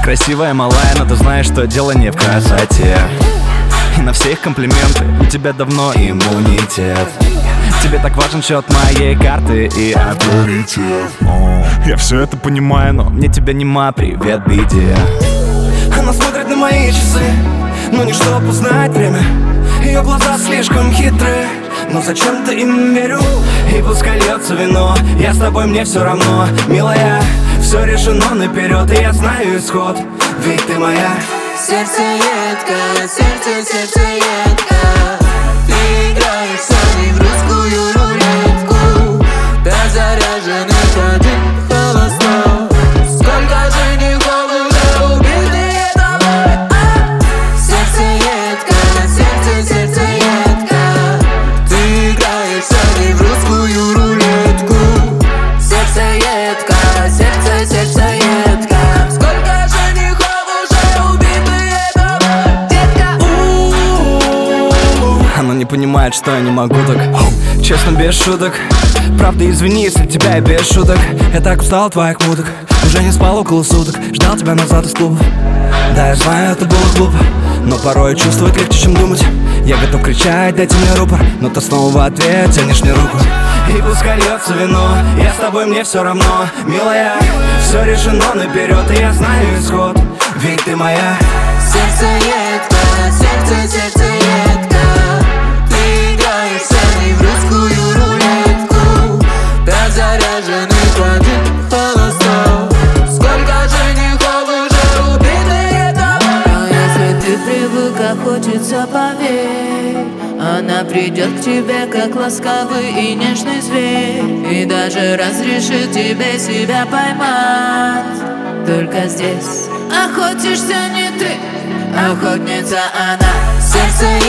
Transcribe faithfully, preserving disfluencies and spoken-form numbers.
красивая, малая, но ты знаешь, что дело не в красоте. И на все их комплименты у тебя давно иммунитет. Тебе так важен счет моей карты и авторитет. Я все это понимаю, но мне тебя нема, привет, беде. Она смотрит на мои часы, но не чтоб узнать время. Ее глаза слишком хитрые, но зачем-то им верю. И пускай льется вино, я с тобой, мне все равно. Милая, все решено наперед, и я знаю исход, ведь ты моя. Сердце едко, сердце, сердце едко. Ты играешь со мной в русскую рулетку. Да заряжены один холостой. Сколько женихов уже убитые тобой. Сердце едко, сердце, сердце едко. Ты играешь со мной в русскую рулетку. Сердце едко, сердце, сердце едко. Сколько женихов уже убитые тобой, детка. Она не понимает, что я не могу так. Честно, без шуток. Правда, извини, если тебя и без шуток. Я так устал от твоих муток. Уже не спал около суток. Ждал тебя назад из клуба. Да, я знаю, это было глупо, но порой чувствовать легче, чем думать. Я готов кричать, дайте мне рупор, но ты снова в ответ тянешь мне руку. И пускай льется вино, я с тобой, мне все равно. Милая, все решено наперед, и я знаю исход, ведь ты моя. Сердце едко, сердце, сердце едко. Ты играешь со мной в русскую рулетку. Да заряженный один холостой. Сколько женихов уже убитые тобой. Но если ты привык, как хочется, поверь, она придет к тебе, как ласковый и нежный зверь, и даже разрешит тебе себя поймать. Только здесь охотишься не ты, охотница она. Сердце